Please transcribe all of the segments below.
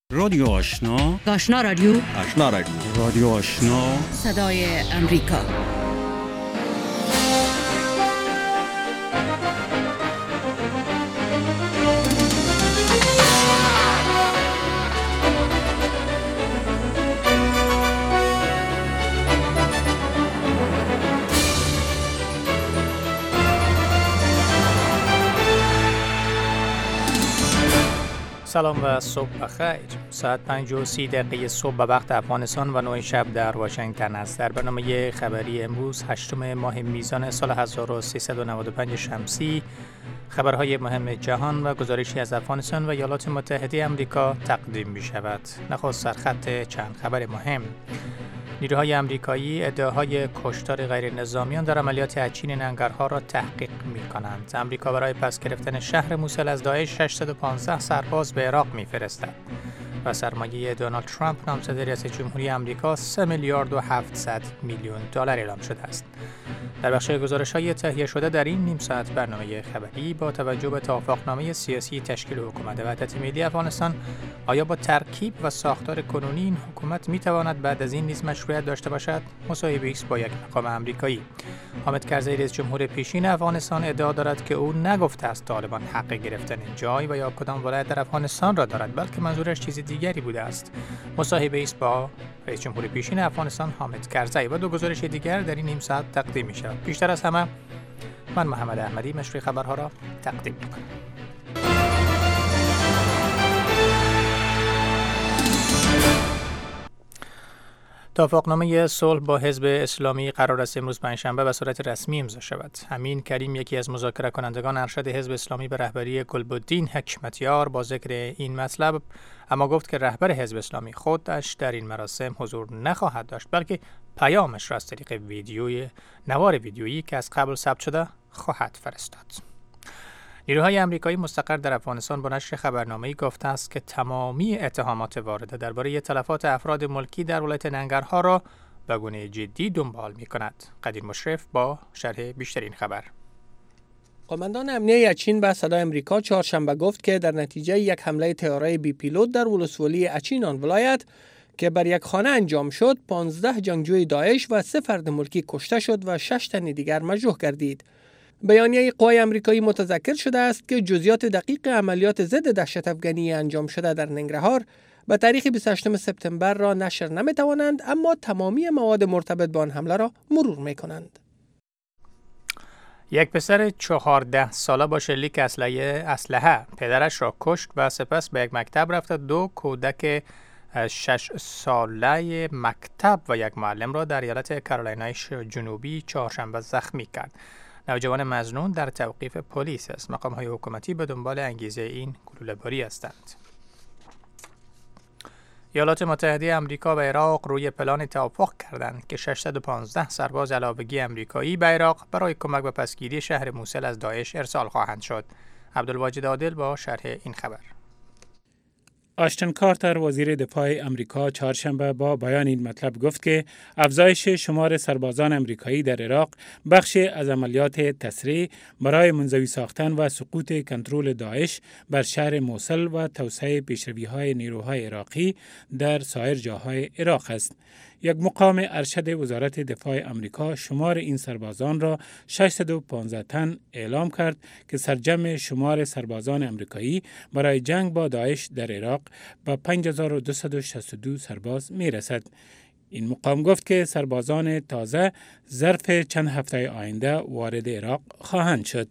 رادیو آشنا، آشنا رادیو، آشنا رادیو، رادیو آشنا، صدای امریکا. سلام و صبح بخیر. ساعت 5:30 صبح به وقت افغانستان و 9 شب در واشنگتن است. در برنامه خبری امروز 8 ماه میزان سال 1395 شمسی، خبرهای مهم جهان و گزارشی از افغانستان و ایالات متحده آمریکا تقدیم می شود. نخست سرخط چند خبر مهم. نیروهای آمریکایی ادعاهای کشتار غیر نظامیان در عملیات اچین ننگرهار را تحقیق می کنند. آمریکا برای پس گرفتن شهر موسل از داعش 615 سرباز به عراق می فرستد. و سرمایه دونالد ترامپ نامزد ریاست جمهوری آمریکا 3 میلیارد و 700 میلیون دلار اعلام شده است. در بخش گزارش‌های تهیه شده در این نیم ساعت برنامه خبری، با توجه به توافقنامه سیاسی تشکیل حکومت وحدت ملی افغانستان، آیا با ترکیب و ساختار کنونی این حکومت می‌تواند بعد از این نیز مشروعیت داشته باشد؟ مصاحبه است با یک مقام آمریکایی. حامد کرزی رئیس جمهور پیشین افغانستان ادعا دارد که او نگفته است طالبان حق گرفتن جای و یا کدام ولایت در افغانستان را دارد، بلکه منظورش چیز دیگری بوده است. مصاحبه است با رئیس جمهور پیشین افغانستان حامد کرزی و دو گزارش دیگر در این نیم ساعت تقدیم می‌شود. بیشتر از همه من محمد احمدی مشروع خبرها را تقدیم می‌کنم. توافقنامه صلح با حزب اسلامی قرار است امروز پنجشنبه به صورت رسمی امضا شود. امین کریم، یکی از مذاکره کنندگان ارشد حزب اسلامی به رهبری گلبدین حکمتیار، با ذکر این مطلب اما گفت که رهبر حزب اسلامی خودش در این مراسم حضور نخواهد داشت، بلکه پیامش را از طریق نوار ویدیویی که از قبل ثبت شده خواهد فرستاد. نیروهای آمریکایی مستقر در افغانستان با نشر خبرنامه‌ای گفته است که تمامی اتهامات وارده درباره تلفات افراد ملکی در ولایت ننگرهار را به گونه جدی دنبال می‌کند. قدیر مشرف با شرح بیشتر این خبر. قماندان امنیه اچین به صدای امریکا چهارشنبه گفت که در نتیجه یک حمله طیاره بی پیلوت در ولسوالی اچین آن ولایت که بر یک خانه انجام شد، 15 جنگجوی داعش و 3 فرد ملکی کشته شد و 6 تن دیگر مجروح گردید. بیانیه قوای آمریکایی متذکر شده است که جزئیات دقیق عملیات ضد دهشت افغانی انجام شده در ننگرهار به تاریخ 28 سپتامبر را نشر نمی‌توانند، اما تمامی مواد مرتبط با آن حمله را مرور می‌کنند. یک پسر 14 ساله با شلیک اسلحه پدرش را کشت و سپس به یک مکتب رفت. 2 کودک 6 ساله مکتب و یک معلم را در ایالت کارولینای جنوبی چهارشنبه زخمی کرد. نوجوان مظنون در توقیف پلیس است. مقام‌های حکومتی به دنبال انگیزه این گلوله‌باری هستند. ایالات متحده آمریکا و عراق روی پلان توافق کردند که 615 سرباز علاوگی آمریکایی به عراق برای کمک به پسگیری شهر موسل از داعش ارسال خواهند شد. عبدالواجد عادل با شرح این خبر. آشتن کارتر، وزیر دفاع امریکا، چهارشنبه با بیان این مطلب گفت که افزایش شمار سربازان امریکایی در عراق بخشی از عملیات تسریع برای منزوی ساختن و سقوط کنترل داعش بر شهر موسل و توسعه پیشروی‌های نیروهای عراقی در سایر جاهای عراق است. یک مقام ارشد وزارت دفاع امریکا شمار این سربازان را 615 تن اعلام کرد که سرجم شمار سربازان امریکایی برای جنگ با داعش در عراق به 5262 سرباز می رسد. این مقام گفت که سربازان تازه ظرف چند هفته آینده وارد عراق خواهند شد.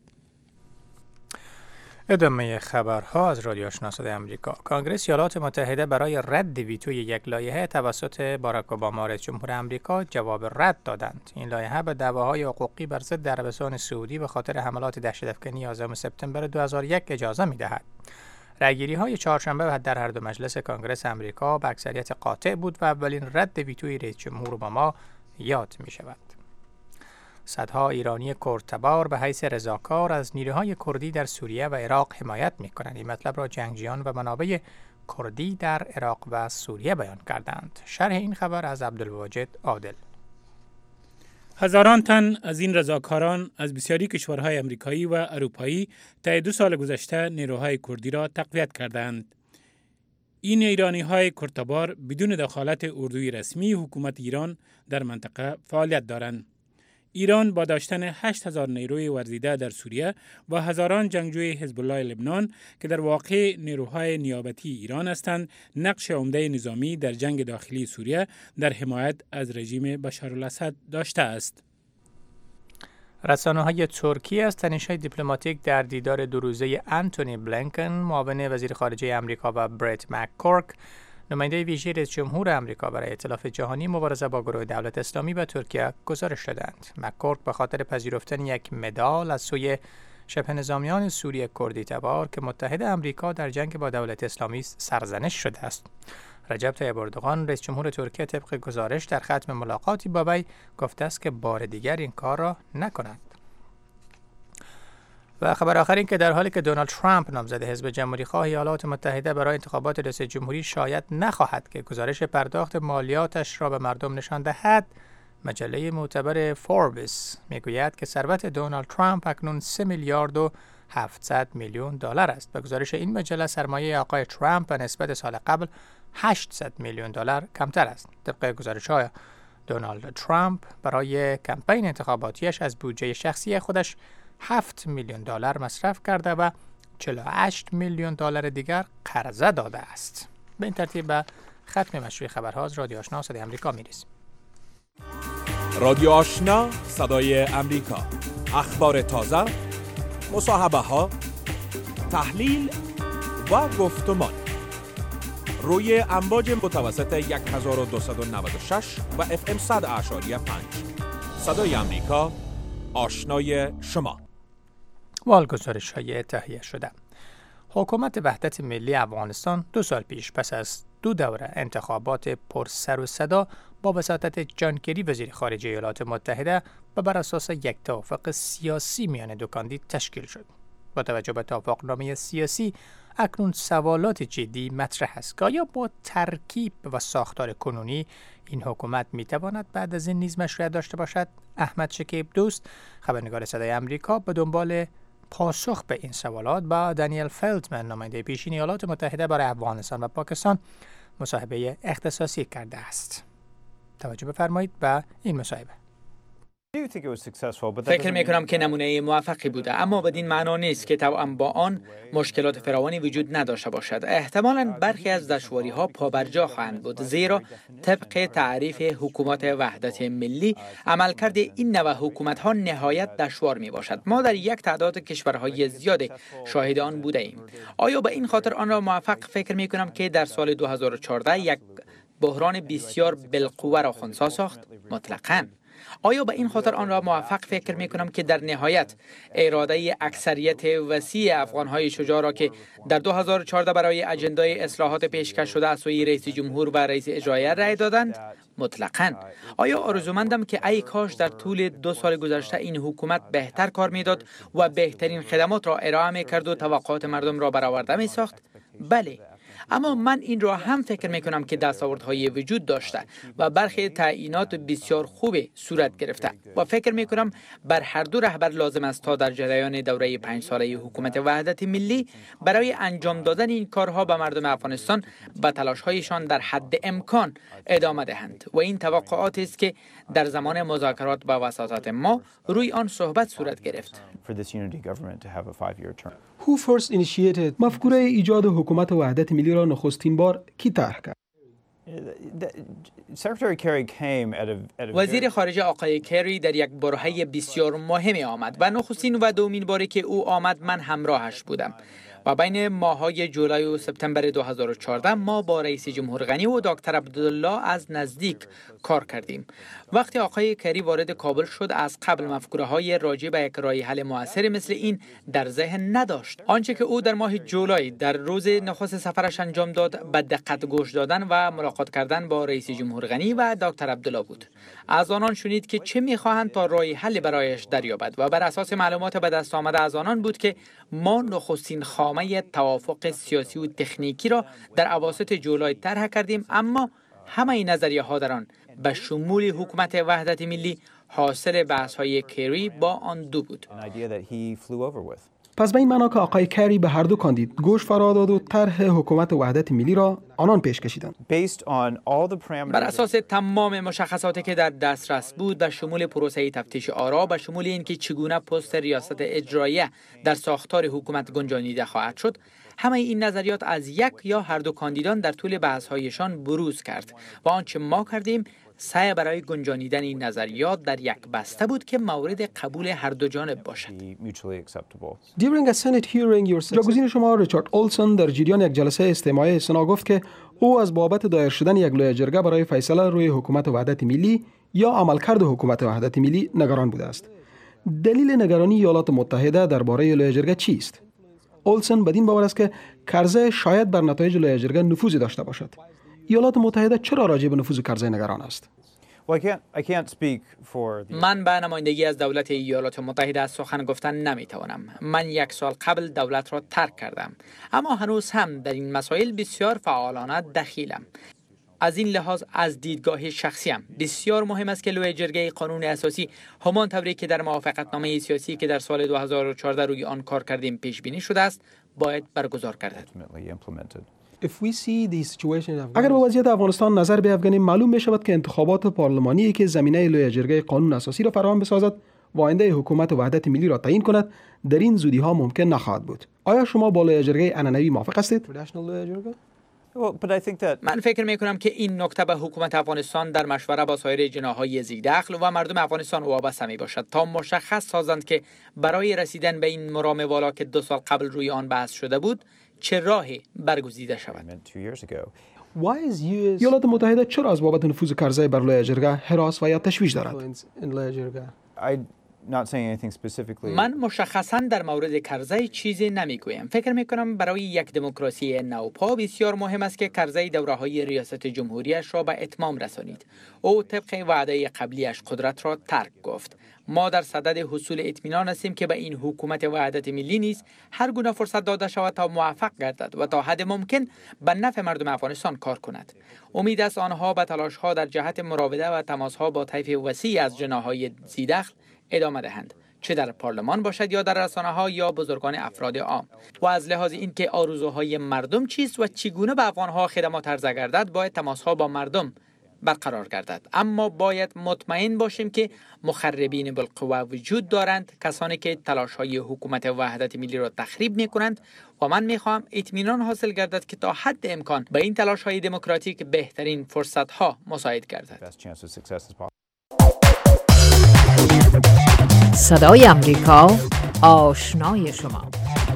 ادامه خبرها از رادیو آشنا صدای آمریکا. کانگرس ایالات متحده برای رد ویتوی یک لایحه توسط باراک اوباما رئیس جمهور آمریکا جواب رد دادند. این لایحه به دعواهای حقوقی بر ضد عربستان سعودی به خاطر حملات دهشت‌افکنی 11 سپتامبر 2001 اجازه می‌دهد. رأی‌گیری‌های چهارشنبه در هر دو مجلس کانگرس آمریکا به اکثریت قاطع بود و اولین رد ویتوی رئیس جمهور اوباما یاد می‌شود. صدها ایرانی کردتبار به حیث رضاکار از نیروهای کردی در سوریه و عراق حمایت می‌کنند. این مطلب را جنگجویان و منابع کردی در عراق و سوریه بیان کردند. شرح این خبر از عبدالواجد عادل. هزاران تن از این رضاکاران از بسیاری کشورهای امریکایی و اروپایی طی 2 سال گذشته نیروهای کردی را تقویت کردند. این ایرانی‌های کرتبار بدون دخالت اردوی رسمی حکومت ایران در منطقه فعالیت دارند. ایران با داشتن 8000 نیروی ورزیده در سوریه و هزاران جنگجوی حزب الله لبنان که در واقع نیروهای نیابتی ایران هستند، نقش عمده نظامی در جنگ داخلی سوریه در حمایت از رژیم بشارالاسد داشته است. رسانه‌های ترکی از تنش‌های دیپلماتیک در دیدار دو روزه انتونی بلینکن، معاون وزیر خارجه آمریکا، و برت مک‌کورک، نماینده ویژه رئیس جمهور آمریکا برای ائتلاف جهانی مبارزه با گروه دولت اسلامی به ترکیه گزارش دادند. مک‌کورک به خاطر پذیرفتن یک مدال از سوی شبه نظامیان سوری کردی تبار که متحد آمریکا در جنگ با دولت اسلامی سرزنش شده است. رجب طیب اردوغان رئیس جمهور ترکیه طبق گزارش در ختم ملاقاتی با وی گفته است که بار دیگر این کار را نکنند. و خبر آخر این که در حالی که دونالد ترامپ نامزد حزب جمهوری خواه ایالات متحده برای انتخابات ریاست جمهوری شاید نخواهد که گزارش پرداخت مالیاتش را به مردم نشان دهد، مجله معتبر فوربس میگوید که ثروت دونالد ترامپ اکنون 3 میلیارد و 700 میلیون دلار است. به گزارش این مجله سرمایه آقای ترامپ به نسبت سال قبل 800 میلیون دلار کمتر است. طبق گزارش‌های دونالد ترامپ برای کمپین انتخاباتیش از بودجه شخصی خودش 7 میلیون دلار مصرف کرده و 48 میلیون دلار دیگر قرضه داده است. به این ترتیب به ختم مشروع خبرها از رادیو آشنا صدای آمریکا می‌رسیم. رادیو آشنا صدای آمریکا، اخبار تازه، مصاحبه‌ها، تحلیل و گفتمان روی امواج متوسط 1296 و FM 100.5 صدای آمریکا، آشنای شما. والگزارش‌های تهیه شده. حکومت وحدت ملی افغانستان 2 سال پیش پس از 2 دوره انتخابات پر سر و صدا با وساطت جان کری وزیر خارجه ایالات متحده و بر اساس یک توافق سیاسی میان دو کاندید تشکیل شد. با توجه به توافقنامه سیاسی اکنون سوالات جدی مطرح است که آیا با ترکیب و ساختار کنونی این حکومت میتواند بعد از این نیز مشروعیت داشته باشد؟ احمد شکیب دوست، خبرنگار صدای آمریکا، به دنبال پاسخ به این سوالات با دانیل فلتمن، نماینده پیشین ایالات متحده برای افغانستان و پاکستان، مصاحبه اختصاصی کرده است. توجه بفرمایید به این مصاحبه. فکر می‌کنم که نمونه موفقی بوده، اما بدین معنا نیست که توأم با آن مشکلات فراوانی وجود نداشته باشد. احتمالاً برخی از دشواری‌ها پابرجا خواهند بود، زیرا طبق تعریف حکومت وحدت ملی عملکرد این نوع حکومت‌ها نهایت دشوار می‌باشد. ما در یک تعداد کشورهای زیاد شاهد آن بوده ایم. آیا به این خاطر آن را موفق فکر می‌کنم که در سال 2014 یک بحران بسیار بالقوه را خنثی ساخت؟ مطلقاً. آیا به این خاطر آن را موفق فکر می کنم که در نهایت اراده اکثریت وسیع افغانهای شجاع را که در 2014 برای اجندای اصلاحات پیشکش شده از سوی رئیس جمهور و رئیس اجرایی رأی دادند؟ مطلقاً. آیا آرزومندم که ای کاش در طول 2 سال گذشته این حکومت بهتر کار میداد و بهترین خدمات را ارائه می کرد و توقعات مردم را برآورده می ساخت؟ بله. اما من این را هم فکر می کنم که دستاوردهای وجود داشته و برخی تعیینات بسیار خوب صورت گرفته و فکر می کنم بر هر دو رهبر لازم است تا در جریان دوره 5 ساله حکومت وحدت ملی برای انجام دادن این کارها به مردم افغانستان به تلاش‌هایشان در حد امکان ادامه دهند و این توقعاتی است که در زمان مذاکرات با وساطت ما روی آن صحبت صورت گرفت. مفکوره ایجاد حکومت وحدت ملی را نخستین بار کی طرح کرد؟ وزیر خارجه آقای کری در یک برهه بسیار مهمی آمد و نخستین و دومین باری که او آمد من همراهش بودم و بین ماه‌های جولای و سپتامبر 2014 ما با رئیس جمهور غنی و دکتر عبدالله از نزدیک کار کردیم. وقتی آقای کری وارد کابل شد از قبل مفکوره‌های راجع به یک راه حل مؤثر مثل این در ذهن نداشت. آنچه که او در ماه جولای در روز نخست سفرش انجام داد به دقت گوش دادن و ملاقات کردن با رئیس جمهور غنی و دکتر عبدالله بود. از آنان شنید که چه می‌خواهند تا راه حل برایش دریابد و بر اساس معلومات به دست آمده از آنان بود که ما نخستین خامه توافق سیاسی و تکنیکی را در اواسط جولای طرح کردیم، اما همه نظریه‌ها در آن به شمول حکومت وحدت ملی حاصل بحث‌های کری با آن دو بود. پس به این معنا که آقای کری به هر دو کاندید گوش فرا داد و طرح حکومت وحدت ملی را آنان پیش کشیدند. بر اساس تمام مشخصاتی که در دسترس بود، به شمول پروسه تفتیش آرا، به شمول اینکه چگونه پست ریاست اجراییه در ساختار حکومت گنجانیده خواهد شد، همه این نظریات از یک یا هر دو کاندیدان در طول بحث‌هایشان بروز کرد و آنچه ما کردیم سعی برای گنجانیدن این نظریات در یک بسته بود که مورد قبول هر دو جانب باشد. جاگزین شما ریچارد اولسن در جریان یک جلسه استماعی سنا گفت که او از بابت دایر شدن یک لایحه جرگه برای فیصله روی حکومت وحدت ملی یا عملکرد حکومت وحدت ملی نگران بوده است. دلیل نگرانی ایالات متحده درباره لایحه جرگه چیست؟ اولسن بدین باور است که کرزی شاید بر نتایج لایحه جرگه نفوذی داشته باشد. ایالات متحده چرا راجع به نفوذ کرزی نگران است؟ من به نمایندگی از دولت ایالات متحده از سخن گفتن نمیتوانم. من 1 سال قبل دولت را ترک کردم، اما هنوز هم در این مسائل بسیار فعالانه دخیلم. از این لحاظ از دیدگاه شخصیم بسیار مهم است که لایحه جرگه قانون اساسی همان طوری که در موافقتنامه سیاسی که در سال 2014 روی آن کار کردیم پیش بینی شده است باید برگزار گردد. اگر به وضعیت افغانستان نظر بیفکنیم، معلوم می شود که انتخابات پارلمانی که زمینه لایحه جرگه قانون اساسی را فراهم بسازد و آینده حکومت وحدت ملی را تعیین کند در این زودی ها ممکن نخواهد بود. آیا شما با لایحه جرگه عنعنوی موافق هستید؟ من فکر می کنم که این نکته به حکومت افغانستان در مشوره با سایر جناح‌های ذی‌دخل و مردم افغانستان وابسته می باشد تا مشخص سازند که برای رسیدن به این مرام والا که 2 سال قبل روی آن بحث شده بود چه راهی برگزیده شود. ایالات متحده چرا از بابت نفوذ کرزی بر لایحه جرگه هراس و یا تشویش دارد؟ من مشخصاً در مورد کرزی چیزی نمیگویم. فکر میکنم برای یک دموکراسی نوپا بسیار مهم است که کرزی دوره‌های ریاست جمهوریش را به اتمام رسانید. او طبق وعده قبلیش قدرت را ترک گفت. ما در صدد حصول اطمینان هستیم که به این حکومت وحدت ملی نیز هر گونه فرصت داده شود تا موفق گردد و تا حد ممکن به نفع مردم افغانستان کار کند. امید است آنها به تلاش‌ها در جهت مراوده و تماس‌ها با طیف وسیع از جناح‌های ذی‌دخل ادامه دهند، چه در پارلمان باشد یا در رسانه‌ها یا بزرگان افراد عام. و از لحاظ اینکه آرزوهای مردم چیست و چگونه به افغان‌ها خدمات عرضه گردد باید تماس‌ها با مردم برقرار گردد. اما باید مطمئن باشیم که مخربین بالقوه وجود دارند، کسانی که تلاش‌های حکومت وحدت ملی را تخریب می‌کنند و من می‌خواهم اطمینان حاصل گردد که تا حد امکان به این تلاش‌های دموکراتیک بهترین فرصت‌ها مساعد گردد. صدای امریکا، آشنای شما.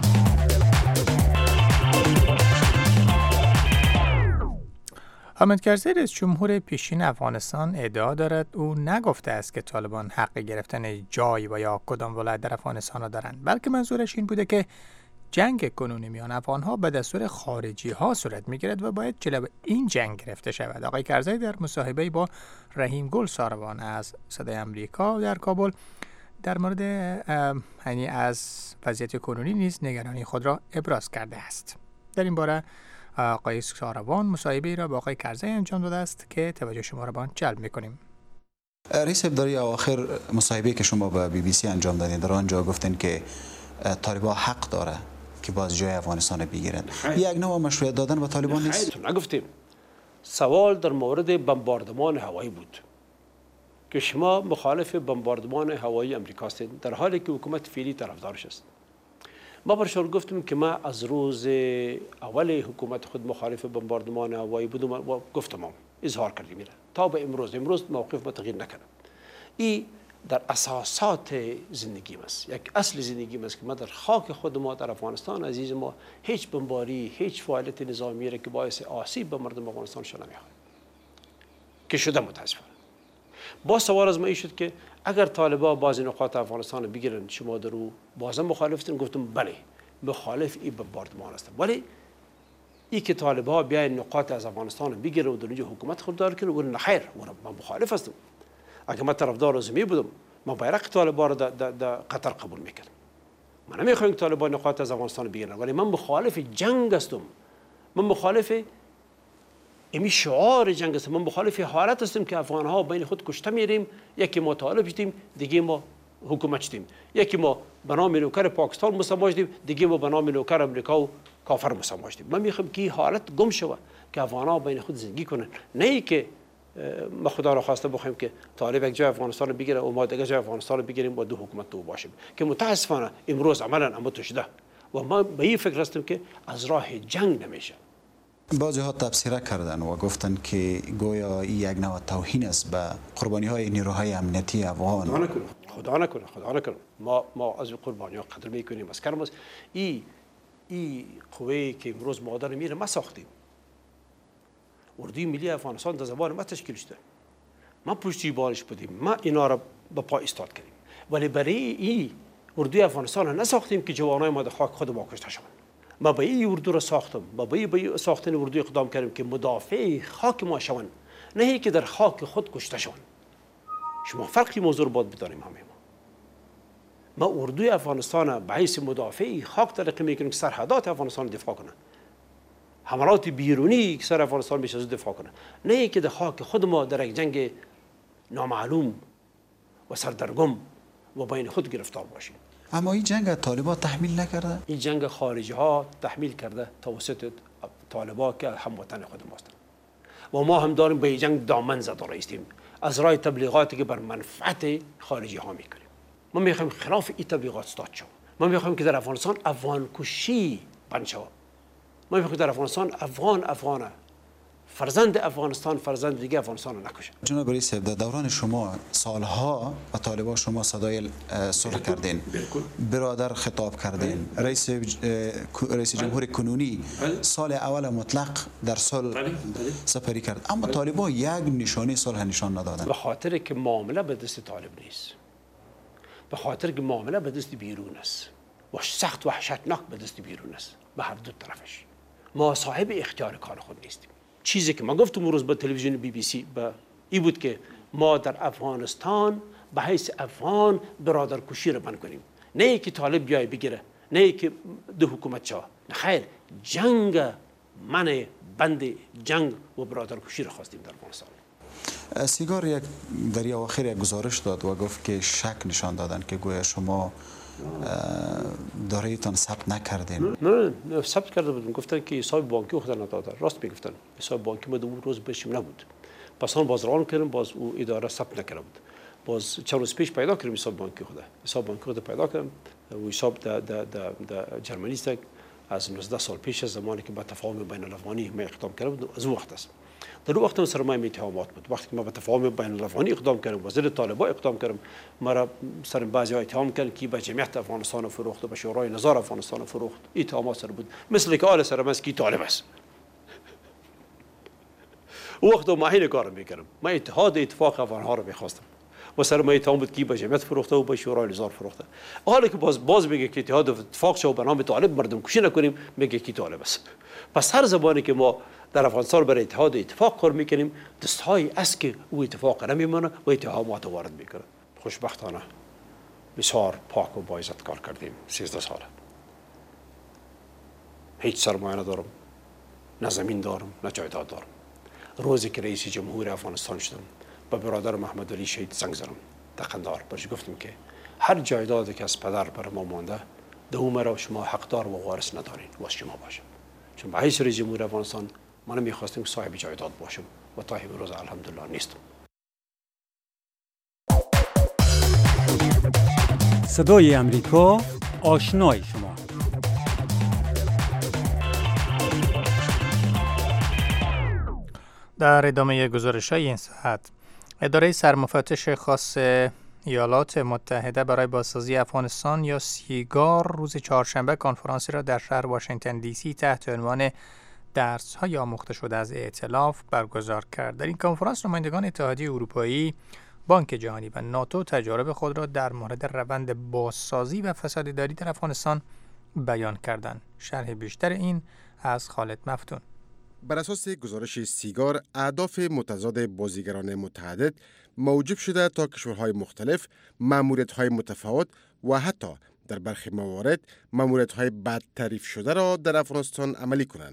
حامد کرزی رئیس جمهور پیشین افغانستان ادعا دارد او نگفته است که طالبان حق گرفتن جای و یا کدام ولایت در افغانستان را دارند، بلکه منظورش این بوده که جنگ کنونی میان افغانها به دستور خارجی ها صورت میگیرد و باید جلو این جنگ گرفته شود. آقای کرزی در مصاحبه با رحیم گل ساروان از صدای امریکا در کابل در مورد یعنی از وضعیت کنونی نیز نگرانی خود را ابراز کرده است. در این باره آقای ساروان مصاحبه را با آقای کرزی انجام داده است که توجه شما را به آن جلب می‌کنیم. رئیس ابتدایی آخر مصاحبه که شما با BBC انجام دادین در آنجا گفتین که طالبان حق داره که باز جای افغانستان بگیرن. یک نوع مشروعیت دادن به طالبان نیست. نگفتیم. سوال در مورد بمباردمان هوایی بود که شما مخالف بمباردمان هوایی امریکا هستید در حالی که حکومت فعلی طرفدارش است. ما برشار گفتیم که ما از روز اول حکومت خود مخالف بمباردمان هوایی بودم و گفتم اظهار کردیم میره تا به امروز موقف ما تغییر نکنه. این در اساسات زندگی است، یک اصل زندگی است که ما در خاک خود ما در افغانستان عزیز ما هیچ بمباری، هیچ فعالیت نظامی را که باعث آسیب به مردم افغانستان شده نمیخواد که شده. متاسفانه با سوال از ما این شد که اگر طالبان بعضی نقاط افغانستان رو بگیرن شما در او بازم مخالفتین؟ گفتم بله مخالف این بمباردمان هستم، ولی این که طالبان بیاین نقاط از افغانستان رو بگیرن و در اونجا حکومت خود دار کنه نه خیر، من مخالف هستم. اگر من طرفدار رزمی بودم من بیرق طالبان رو در قطر قبول میکردم. من نمیخوایم طالبان نقاط از افغانستان رو بگیرن، ولی من مخالف جنگ هستم. من مخالف امی شعار جنگ هستم. من مخالف حالت هستم که افغان‌ها بین خود کشته میریم، یکی ما طالب شدیم دیگه ما حکومت شدیم. یکی ما به نام نوکر پاکستان مسما شدیم، دیگه ما به نام نوکر امریکا و کافر مسما شدیم. من میخوام که این حالت گم شود که افغان‌ها بین خود زندگی کنن، نه ای که ما خدا را خواسته بخوایم که طالب یک جای افغانستان رو بگیره و ما دیگه جای افغانستان رو بگیریم و دو حکومت تو باشیم که متاسفانه امروز عملا عمود شده و ما به این فکر هستیم که از راه جنگ نمیشه. بعضی ها تبصره کردن و گفتن که گویا این یک نوع توهین است به قربانی های نیروهای امنیتی افغان. خدا نکنه. ما از قربانی ها قدر میکنیم. از کرم این قوه که امروز ما داریم میره ما ساختیم. اردوی ملی افغانستان در زبان ما تشکیل شده. ما پشتیبانش بودیم. ما اینا را به پا ایستاد کردیم. ولی برای این اردوی افغانستان را نساختیم که جوانای ما در خاک خود ما کشته شوند. ما به این اردو را ساختم، با به ساختن اردو اقدام کردیم که مدافع خاک ما شوند، نه که در خاک خود کشته شوند. شما فرقی موضوع رو باید بدانیم همه ما اردوی افغانستان به حیث مدافع خاک تلقی میکنیم که سرحدات افغانستان دفاع کنه، حملات بیرونی که سر افغانستان میشه دفاع کنه، نه که در خاک خود ما در یک جنگ نامعلوم و سردرگم و بین خود گرفتار باشیم. اما این جنگ طالبان تحمیل نکرده؟ این جنگ خارجی ها تحمیل کرده توسط طالبان که هموطن خود ماست و ما هم داریم به این جنگ دامن زده رایستیم از راه تبلیغاتی که بر منفعت خارجی ها میکنیم. ما میخوایم خلاف این تبلیغات استاد شو. ما میخوایم که در افغانستان افغان کشی بند شود. ما میخوایم که در افغانستان افغانه فرزند افغانستان فرزند دیگه افغانستان رو نکشه. جناب رئیس در دوران شما سالها و طالبان شما صدای صلح کردین، برادر خطاب کردین، رئیس جمهور کنونی سال اول مطلق در صلح سپری کرد، اما طالبان یک نشانه صلح نشان ندادن. به خاطر که معامله به دست طالب نیست، به خاطر که معامله به دست بیرون است و سخت وحشتناک به دست بیرون است به هر دو طرفش. ما صاحب اختیار کار خود نیستیم. چیزی که ما گفتم امروز به تلویزیون BBC این بود که ما در افغانستان به حیث افغان برادر کشی رو بند کنیم، نه ای که طالب بیای بگیره، نه ای که دو حکومت چا، نه خیر، جنگ من بند جنگ و برادر کشی رو خواستیم در افغانستان. سیگار یک در اواخر یک گزارش داد و گفت که شک نشان دادن که گویا شما دارایتان ثبت نکردین. نه ثبت کرده بودم، گفتن که حساب بانکی خود ندادن. راست میگفتن، حساب بانکی ما اون روز بهشیم نبود. پس آن باز ران کردیم، باز او اداره ثبت نکرده بود. باز چند روز پیش پیدا کردیم حساب بانکی خود پیدا کردم. و حساب در جرمنی است از 19 سال پیش، از زمانی که با تفاهم بین الافغانی ما اقدام کرده بود، از اون وقت است. در اون وقت سرمایه اتهامات بود. وقتی که ما به تفاهم بین الافغانی اقدام کردیم، وزیر طالبان اقدام کردیم، ما را سر بعضی اتهام کردن که به جمعیت افغانستان فروخت و به شورای نظار افغانستان فروخت. اتهامات سر بود، مثل که آل سر مس کی طالب است. اون وقت ما این کارو میکردم، ما اتفاق افغان‌ها رو می‌خواستم و سر ما اتهام بود که به جمعیت فروخته و به شورای نظار فروخته. حالا که باز میگه که اتحاد اتفاق شو به نام طالب مردم کشی نکنیم، میگه کی طالب است. پس هر زبانی که ما در افغانستان برای اتحاد اتفاق کار میکنیم، دست‌های است که او اتفاق نمیمونه و اتهامات وارد میکنه. خوشبختانه بسیار پاک و با عزت کار کردیم 13 ساله. هیچ سرمایه ندارم، نه زمین دارم، نه جایداد دارم. روزی که رئیس جمهور افغانستان شدم، با برادر محمد علی شهید زنگ زدم در قندهار، برش گفتم که هر جایدادی که از پدر بر ما مانده، دو مرا شما حقدار و وارث ندارین، واسه شما باشه. چون به حیث رئیس جمهور افغانستان من میخواستم که صاحب جایداد باشم و تا امروز الحمدلله نیستم. صدای امریکا، آشنای شما. در ادامه گزارش‌های این ساعت، اداره سرمفتش خاص ایالات متحده برای بازسازی افغانستان یا سیگار روز چهارشنبه کنفرانسی را در شهر واشنگتن دی سی تحت عنوان درس‌های آموخته شده از ائتلاف برگزار کرد. در این کنفرانس نمایندگان اتحادیه اروپایی، بانک جهانی و ناتو تجارب خود را در مورد روند بازسازی و فساداداری در افغانستان بیان کردند. شرح بیشتر این از خالد مفتون. بر اساس گزارش سیگار، اهداف متضاد بازیگران متعدد موجب شده تا کشورهای مختلف ماموریت‌های متفاوت و حتی در برخی موارد ماموریت‌های بد تعریف شده را در افغانستان عملی کنند.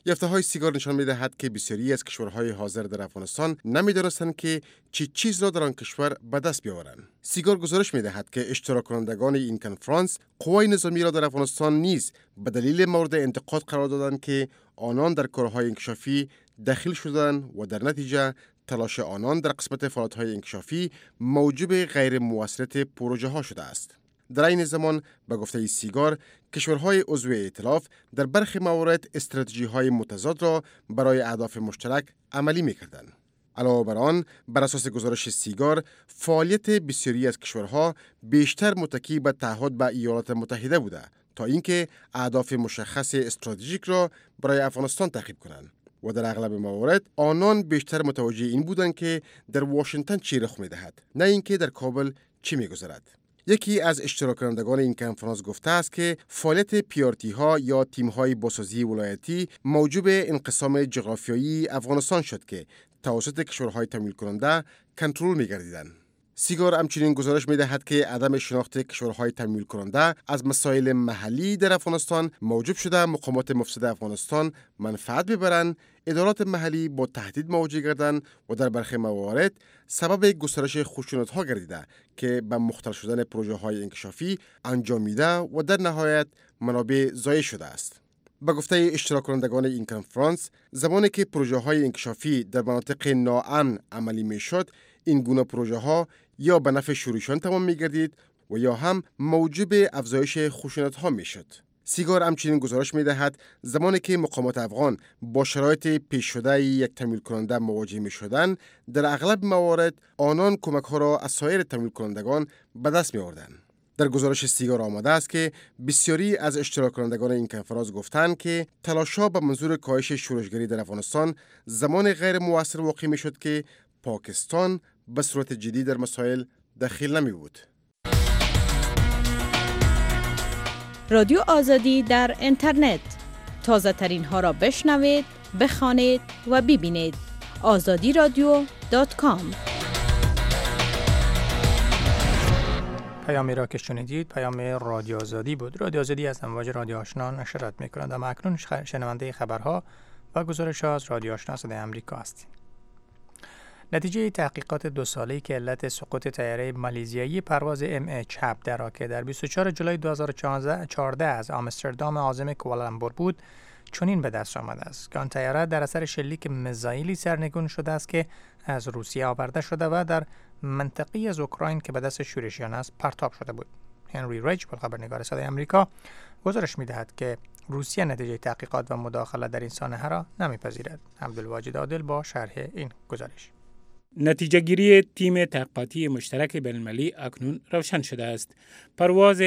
یافته‌های سیگار نشان می‌دهد که بسیاری از کشورهای حاضر در افغانستان نمی‌دانستند که چه چیز را در آن کشور به دست بیاورند. سیگار گزارش می‌دهد که اشتراک کنندگان این کنفرانس قوای نظامی را در افغانستان نیز به دلیل مورد انتقاد قرار دادند که آنان در کارهای انکشافی دخیل شدند و در نتیجه تلاش آنان در قسمت فعالیت‌های انکشافی موجب غیر مؤثریت پروژه‌ها شده است. در این زمان به گفته سیگار، کشورهای عضو ائتلاف در برخی موارد استراتژی‌های متضاد را برای اهداف مشترک عملی می‌کردند. علاوه بر آن، بر اساس گزارش سیگار، فعالیت بسیاری از کشورها بیشتر متکی به تعهد به ایالات متحده بوده تا اینکه اهداف مشخص استراتژیک را برای افغانستان تعقیب کنند. و در اغلب موارد آنان بیشتر متوجه این بودند که در واشنگتن چی رخ می‌دهد، نه اینکه در کابل چی می‌گذرد. یکی از اشتراک کنندگان این کنفرانس گفته است که فعالیت پیارتی ها یا تیم های بازسازی ولایتی موجب انقسام جغرافیایی افغانستان شد که توسط کشورهای تمویل کننده کنترل می‌گردیدند. سیگار همچنین گزارش می‌دهد که عدم شناخت کشورهای تمویل کننده از مسائل محلی در افغانستان موجب شده مقامات مفسد افغانستان منفعت ببرند، ادارات محلی با تهدید مواجه گردند و در برخی موارد سبب گسترش خشونت‌ها گردیده که به مختل شدن پروژه‌های انکشافی انجام میده و در نهایت منابع ضایع شده است. به گفته اشتراک کنندگان این کنفرانس، زمانی که پروژه‌های انکشافی در مناطق ناامن عملی میشد، این گونه پروژه‌ها یا به نفع شروعشان تمام می‌گردید و یا هم موجب افزایش خشونت‌ها میشد. سیگار همچنین گزارش می‌دهد زمانی که مقامات افغان با شرایط پیش شده یک تمویل کننده مواجه می‌شدند، در اغلب موارد آنان کمک‌ها را از سایر تمویل کنندگان به دست می‌آوردند. در گزارش سیگار آمده است که بسیاری از اشتراک کنندگان این کنفرانس گفتند که تلاش‌ها به منظور کاهش شورشگری در افغانستان زمان غیر مؤثر واقع می‌شد که پاکستان به صورت جدی در مسائل دخیل نمی بود. رادیو آزادی در اینترنت، تازه ترین ها را بشنوید، بخوانید و ببینید. azadiradyo.com. پیامی را که شنیدید پیام رادیو آزادی بود. رادیو آزادی از امواج رادیو آشنا نشرات می‌کند. اما اکنون شنونده خبرها و گزارش از رادیو آشنا صدای آمریکا هستید. نتیجه تحقیقات 2 ساله‌ای که علت سقوط طیاره مالزیایی پرواز MH17 را که در 24 جولای 2014 از آمستردام عاصمه کوالالامپور بود چنین به دست آمده است که آن طیاره در اثر شلیک میزایلی سرنگون شده است که از روسیه آورده شده و در منطقه‌ای از اوکراین که به دست شورشیان است پرتاب شده بود. هنری ریچبل خبرنگار صدای آمریکا گزارش می‌دهد که روسیه نتیجه تحقیقات و مداخله در این سانحه را نمی‌پذیرد. عبدالواجد عادل با شرح این گزارش. نتیجه گیری تیم تحقیقاتی مشترک بین‌المللی اکنون روشن شده است. پرواز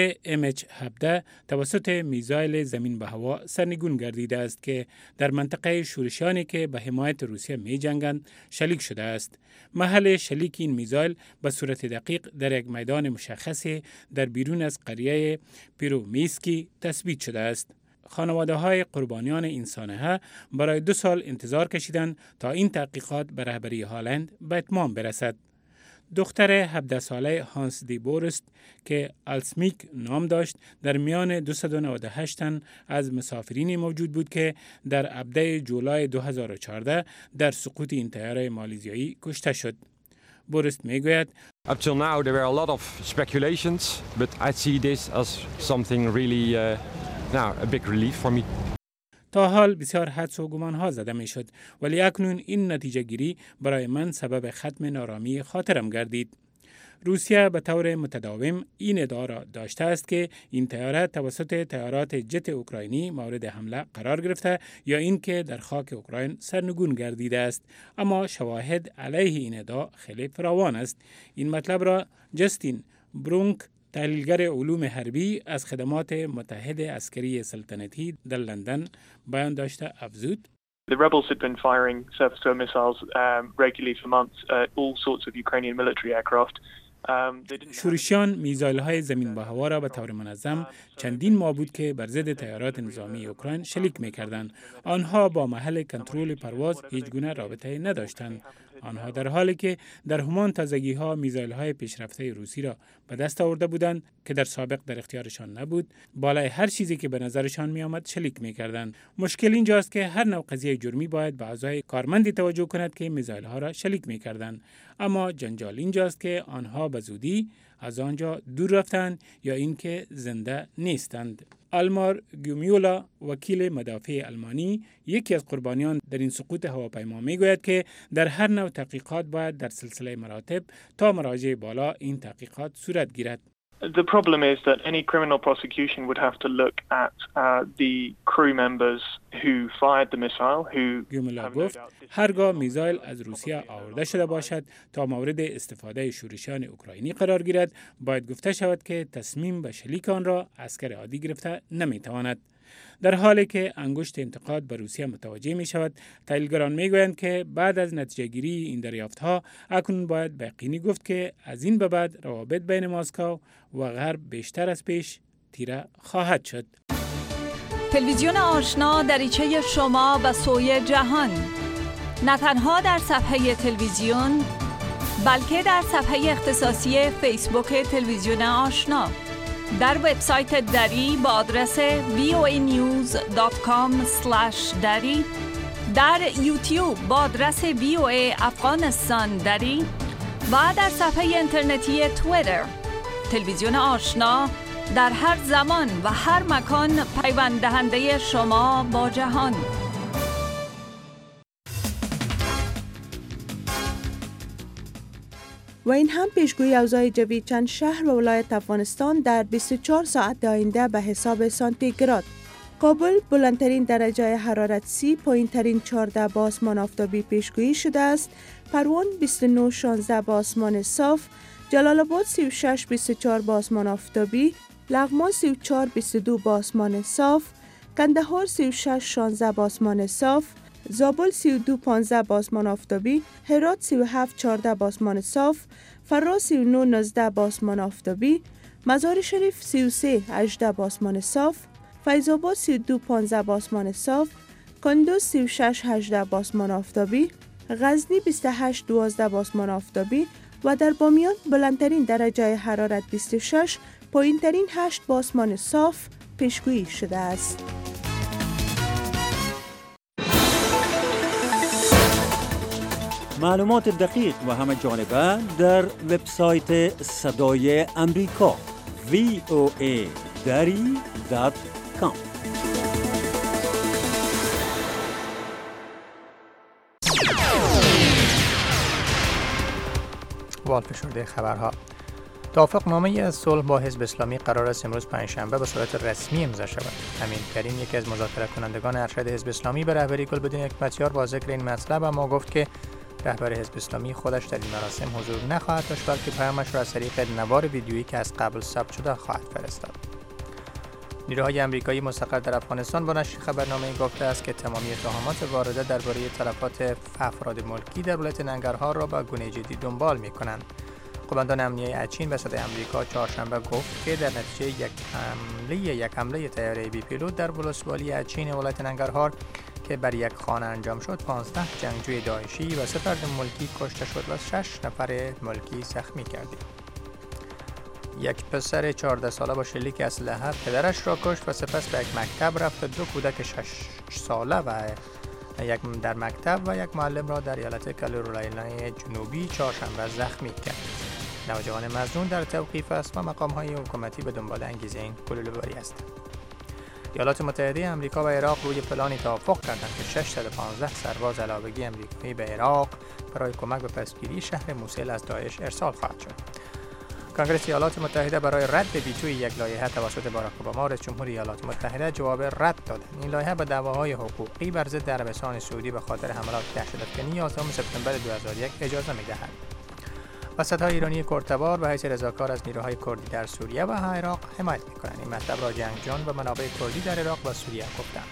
MH17 توسط میزایل زمین به هوا سرنگون گردیده است که در منطقه شورشیانی که به حمایت روسیه می جنگند شلیک شده است. محل شلیک این میزایل به صورت دقیق در یک میدان مشخصی در بیرون از قریه پیرومیسکی تثبیت شده است. خانواده های قربانیان این سانحه برای 2 سال انتظار کشیدند تا این تحقیقات به رهبری هالند به اتمام برسد. دختر 17 ساله هانس دی بورست که آلسمیک نام داشت در میان 298 تن از مسافرین موجود بود که در 17 جولای 2014 در سقوط این طیاره مالزیایی کشته شد. بورست میگوید Up till now there were a lot of speculations, but I see this as something really a big relief for me. تا حال بسیار حدس و گمان‌ها زده می‌شد، ولی اکنون این نتیجه گیری برای من سبب ختم نارامی خاطرم گردید. روسیه به طور متداوم این ادعا را داشته است که این طیاره توسط طیارات جت اوکراینی مورد حمله قرار گرفته یا اینکه در خاک اوکراین سرنگون گردیده است، اما شواهد علیه این ادعا خیلی فراوان است. این مطلب را جستین برونک، تحلیلگر علوم حربی از خدمات متحد عسکری سلطنتی در لندن بیان داشته افزود. The rebels had been firing surface-to-air missiles regularly for months at all sorts of Ukrainian military aircraft. شورشیان میزایل‌های زمین به هوا را به طور منظم چندین ماه بود که بر ضد تیارات نظامی اوکراین شلیک می‌کردند. آنها با محل کنترل پرواز هیچ گونه رابطه نداشتند. آنها در حالی که در همان تازگی‌ها میزایل‌های پیشرفته روسی را به دست آورده بودند که در سابق در اختیارشان نبود، بالای هر چیزی که به نظرشان می‌آمد شلیک می‌کردند. مشکل اینجاست که هر نوع قضیه جرمی باید به اعضای کارمندی توجه کند که میزایل‌ها را شلیک می‌کردند. اما جنجال اینجاست که آنها به زودی از آنجا دور رفتند یا اینکه زنده نیستند. آلمار گومیولا، وکیل مدافع آلمانی، یکی از قربانیان در این سقوط هواپیما میگوید که در هر نوع تحقیقات باید در سلسله مراتب تا مراجع بالا این تحقیقات صورت گیرد. The problem is that any criminal prosecution would have to look at the crew members who fired the missile, گومیولا گفت هرگاه میزایل از روسیه آورده شده باشد تا مورد استفاده شورشیان اوکراینی قرار گیرد، باید گفته شود که تصمیم به شلیک آن را عسکر عادی گرفته نمیتواند. در حالی که انگشت انتقاد به روسیه متوجه می شود، تحلیلگران می گویند که بعد از نتیجه گیری این دریافت‌ها اکنون باید به یقینی گفت که از این به بعد روابط بین مسکو و غرب بیشتر از پیش تیره خواهد شد. تلویزیون آشنا دریچه شما به سوی جهان، نه تنها در صفحه تلویزیون بلکه در صفحه اختصاصی فیسبوک تلویزیون آشنا، در وبسایت دری با آدرس voanews.com/dari، در یوتیوب با آدرس VOA افغانستان دری و در صفحه اینترنتی توییتر. تلویزیون آشنا در هر زمان و هر مکان پیوند دهنده شما با جهان. و این هم پیشگویی اوضاع جوی چند شهر و ولایت افغانستان در 24 ساعت آینده به حساب سانتیگراد. کابل بلندترین درجه حرارت 30، پایینترین 14 با آسمان آفتابی پیشگویی شده است. پروان 29-16 با آسمان صاف، جلال آباد 36-24 با آسمان آفتابی، لغمان 34-22 با آسمان صاف، کندهار 36-16 با آسمان صاف، زابل 32-15 با آسمان آفتابی، هرات 37-14 با آسمان صاف، فرا 39-19 با آسمان آفتابی، مزار شریف 33-18 با آسمان صاف، فیض آباد 32-15 با آسمان صاف، کندوز 36-18 با آسمان آفتابی، غزنی 28-12 با آسمان آفتابی و در بامیان بلندترین درجه حرارت 26، پایینترین 8 با آسمان صاف پیشگویی شده است. معلومات دقیق و همه جانبه در وبسایت صدای امریکا voadari.com. والفشرده خبرها. توافقنامه از صلح با حزب اسلامی قرار است امروز پنجشنبه به صورت رسمی امضا شود. امین کریم، یکی از مذاکره کنندگان ارشد حزب اسلامی، به رهبری گلبدین حکمتیار با ذکر این مطلب اما گفت که رهبر حزب اسلامی خودش در این مراسم حضور نخواهد داشت، بلکه پیامش را از طریق نوار ویدیویی که از قبل ثبت شده خواهد فرستاد. نیروهای آمریکایی مستقر در افغانستان با نشر خبرنامه گفته است که تمامی اتهامات وارده درباره تلفات افراد ملکی در ولایت ننگرهار را با گونه جدی دنبال می‌کنند. قماندان امنیه اچین به صدای آمریکا چهارشنبه گفت که در نتیجه یک حمله طیاره بی پیلوت در ولسوالی اچین ولایت ننگرهار که بر یک خانه انجام شد، 15 جنگجوی داعشی و 3 فرد ملکی کشته شد و 6 نفر ملکی زخمی گردید. یک پسر 14 ساله با شلیک اسلحه پدرش را کشت و سپس به یک مکتب رفت. 2 کودک 6 ساله و یک در مکتب و یک معلم را در ایالت کارولینای جنوبی چهارشنبه زخمی کرد. نوجوان مظنون در توقیف است و مقام‌های حکومتی به دنبال انگیزه این گلوله‌باری است. ایالات متحده آمریکا و عراق روی پلانی توافق کردند که 615 سرباز علاوگی آمریکایی به عراق برای کمک به پسگیری شهر موسل از داعش ارسال خواهد شد. کنگره ایالات متحده برای رد ویتوی یک لایحه توسط باراک اوباما رئیس جمهور ایالات متحده جواب رد داد. این لایحه به دعواهای حقوقی بر ضد عربستان سعودی به خاطر حملات دهشت‌افکنی 11 سپتامبر 2001 اجازه می‌دهد. وسط‌های ایرانی کردتبار به حیث رضاکار از نیروهای کردی در سوریه و عراق حمایت می‌کنند. این مطلب را جنگجویان و منابع کردی در عراق و سوریه گفتند.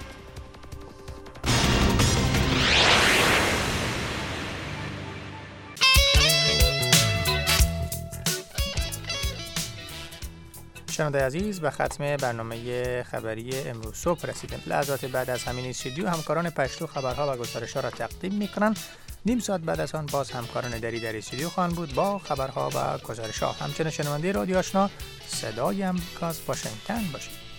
شنونده عزیز، به ختم برنامه خبری امروز صبح رسیدیم. لحظات بعد از همین استودیو همکاران پشتو خبرها و گزارش‌ها را تقدیم می‌کنند. نیم ساعت بعد از آن باز همکاران دری در استودیو خواهند بود با خبرها و گزارش‌ها. همچنین شنونده رادیو آشنا صدای آمریکا از واشنگتن باشید.